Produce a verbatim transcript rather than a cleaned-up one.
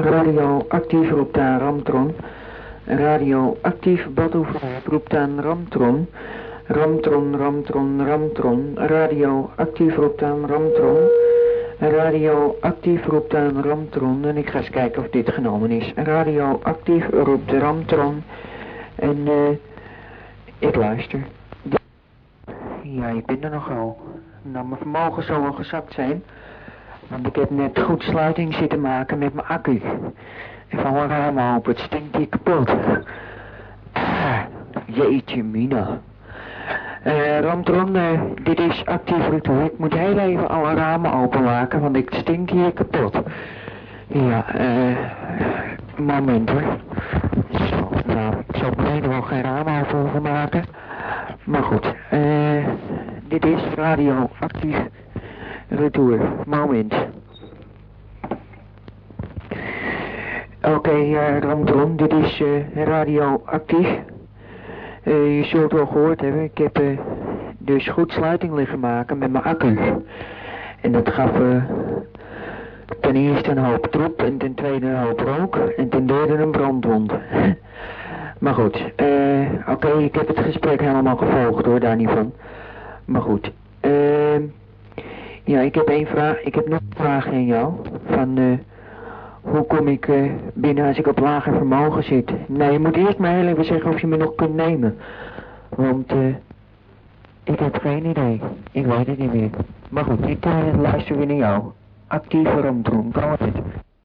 Radioactief roept aan Ramtron. Radioactief Badhoever roept aan Ramtron. Ramtron, Ramtron, Ramtron. Radioactief roept aan Ramtron. Radioactief roept aan Ramtron. En ik ga eens kijken of dit genomen is. Radioactief roept Ramtron. En uh, ik luister. Ja, ik ben er nogal. Nou, mijn vermogen zal wel gezakt zijn. Want ik heb net goed sluiting zitten maken met mijn accu. En van mijn ramen open, het stinkt hier kapot. Ah, jeetje mina. Uh, Ramtron, uh, dit is actief retour. Ik moet heel even alle ramen openmaken, want ik stink hier kapot. Ja, eh, uh, moment hoor. Zo, nou, ik zal beneden wel geen ramen open hoeven maken. Maar goed, eh, uh, dit is radioactief retour. Moment. Oké, okay, uh, Ramtron, dit is uh, radioactief. Uh, je zult wel gehoord hebben, ik heb uh, dus goed sluiting liggen maken met mijn accu. En dat gaf uh, ten eerste een hoop troep en ten tweede een hoop rook en ten derde een brandwond. Maar goed, uh, oké, okay, ik heb het gesprek helemaal gevolgd hoor, daar niet van. Maar goed, uh, ja, ik heb één vraag, ik heb nog een vraag aan jou. Van, uh, hoe kom ik uh, binnen als ik op lager vermogen zit? Nee, je moet eerst maar heel even zeggen of je me nog kunt nemen. Want, uh, ik heb geen idee. Ik weet het niet meer. Maar goed, ik uh, luister weer naar jou. Actieve Ramtron, praat het.